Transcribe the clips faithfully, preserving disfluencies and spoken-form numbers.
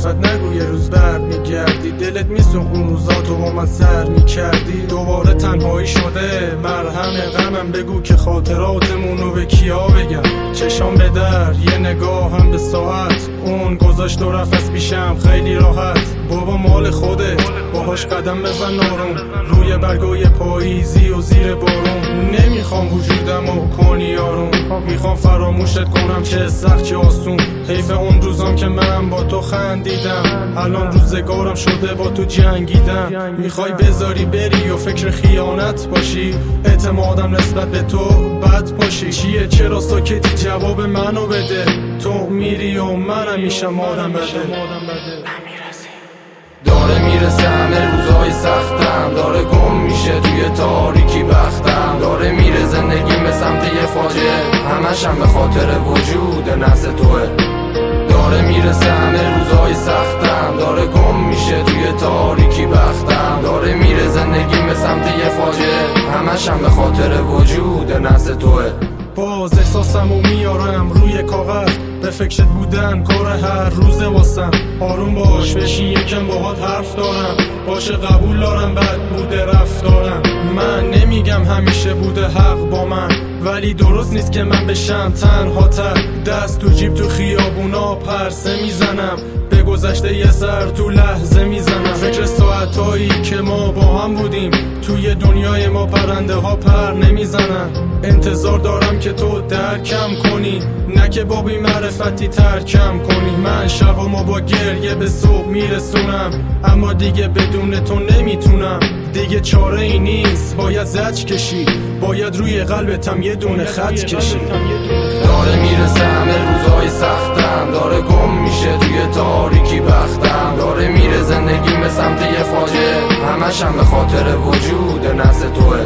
حرفت نگو یه روز بر میگردی، دلت میسوخت اون روزا تو با من سر میکردی. دوباره تنهایی شده مرهم غمم، بگو که خاطراتمونو به کیا بگم. چشام به در یه نگاه هم به ساعت، اون گذاشت و رفت از پیشم خیلی راحت. بابا مال خوده باهاش قدم بزن آروم، روی برگای پاییزی و زیر بارون. نمیخوام وجودمو کنی آروم، میخوام فراموشت کنم چه سخت چه آسون. حیف اون روزام که من با تو خندیدم، الان روزگارم شده با تو جنگیدم. میخوای بذاری بری و فکر خیانت باشی، اعتمادم نسبت به تو بد باشی. چیه چرا ساکتی جواب منو بده، تو میری و منم میشم آدم بده. داره میرسه همه روزای سختم، داره گم میشه توی تاریکی بختم. داره میره زندگی به سمت یه فاجعه، همشم به خاطر وجود نسل توه. داره میرسه همه روزای سختم، داره گم میشه توی تاریکی بختم. داره میره زندگی به سمت یه فاجعه، همشم به خاطر وجود نسل توه. باز احساسمو میارم روی کاغذ، به فکرت بودن کار هر روزه واسم. آروم باش بشین یکم باهات حرف دارم، باشه قبول دارم بد بوده رفتارم. من نمیگم همیشه بوده حق با من، ولی درست نیست که من بشم تنها تر. دست تو جیب تو خیابونا پرسه میزنم، به گذشته یه سر تو لحظه میزنم. فکر ساعتایی که ما با هم بودیم، توی دنیای ما پرنده ها پر نمیزنن. انتظار دارم که تو درکم کنی، نه که با بی معرفتی ترکم کنی. من شبامو با گریه به صبح میرسونم، اما دیگه بدون تو نمیتونم. دیگه چاره ای نیست باید زج کشی، باید روی قلبتم یه دونه خط کشی. داره میرسه همه روزای سختم، داره گم میشه توی تاریکی بختم. داره میره زندگی به سمت یه فاجعه، همشم به خاطر وجود نسل توه.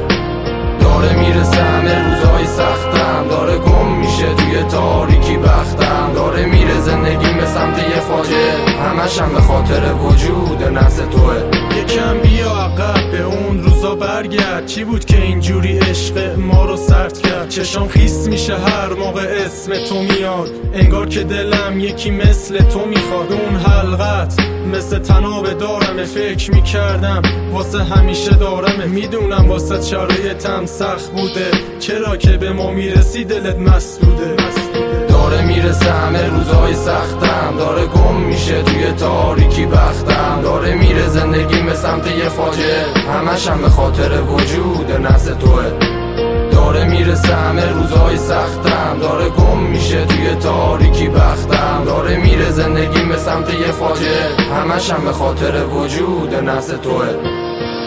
داره میرسه همه روزای سختم، داره گم میشه توی تاریکی بختم. داره میره زندگی به سمت یه فاجعه، همشم به خاطر وجود نسل توه. یکم بیا عقب به اون روزا برگرد، چی بود که اینجوری عشق ما رو سرد کرد. چشام خیس میشه هر موقع اسم تو میاد، انگار که دلم یکی مثل تو میخواد. اون حلقت مثل تنابه دارمه، فکر میکردم واسه همیشه دارمه. میدونم واسه شرایطم سخت بوده، چرا که به ما میرسی دلت مسدوده. داره میرسه همه روزای سختم، داره گم میشه توی تاریکی بختم. داره میره زندگی به سمت یه فاجعه، همشم به خاطر وجود نسل توه. داره میرسه همه روزای سختم، داره گم میشه توی تاریکی بختم. داره میره زندگی به سمت یه فاجعه، همشم به خاطر وجود نسل توه.